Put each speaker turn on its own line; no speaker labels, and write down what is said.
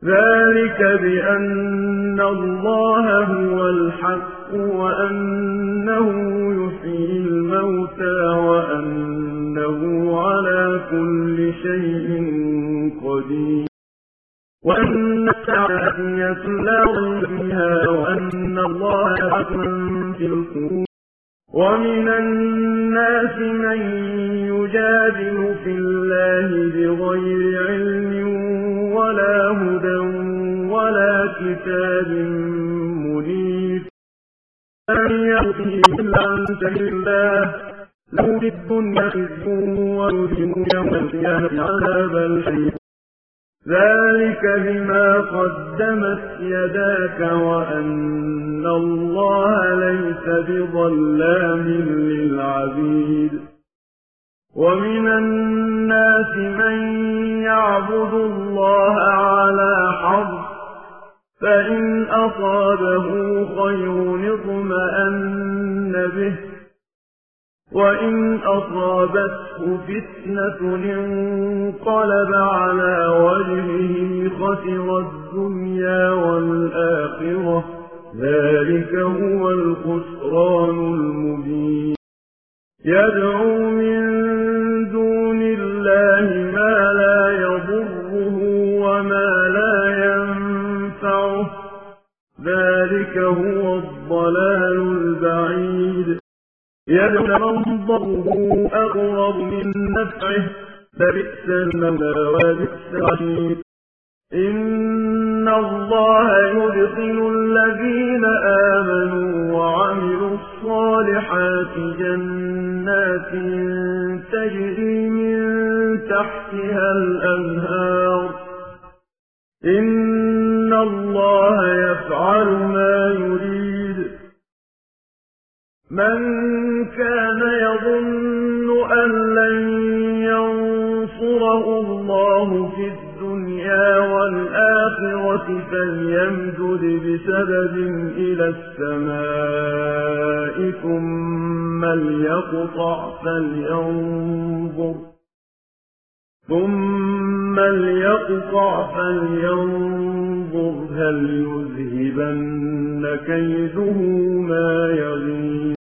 ذلك بأن الله هو الحق وأنه يحيي الموتى وأنه على كل شيء قدير وأن الساعة لا ريب فيها وأن الله يبعث من في القبور ومن الناس من يجادل في الله بغير علم ولا هدى ولا كتاب منير أن يأتي إلا عن سبيل الله له في الدنيا خزي ويذهب يوم القيامة عذاب الحريق ذلك بما قدمت يداك وأن الله ليس بظلام للعبيد ومن الناس من يعبد الله على حرف فإن أصابه خير اطمأن به وإن أصابته فتنة انقلب على وجهه خسر الدنيا والآخرة ذلك هو الخسران المبين يدعو من دون الله ما لا يضره وما لا ينفعه ذلك هو الضلال البعيد يدعو من ضره أقرب من نفعه لبئس المولى ولبئس العشير إن الله يدخل الذين آمنوا وعملوا الصالحات جنات تجري من تحتها الأنهار إن الله يفعل ما يريد من كان يظن أن لن ينصره الله في الدنيا والآخرة فليمدد بسبب إلى السماء ثم ليقطع فلينظر هل يذهبن كيده ما يغيظ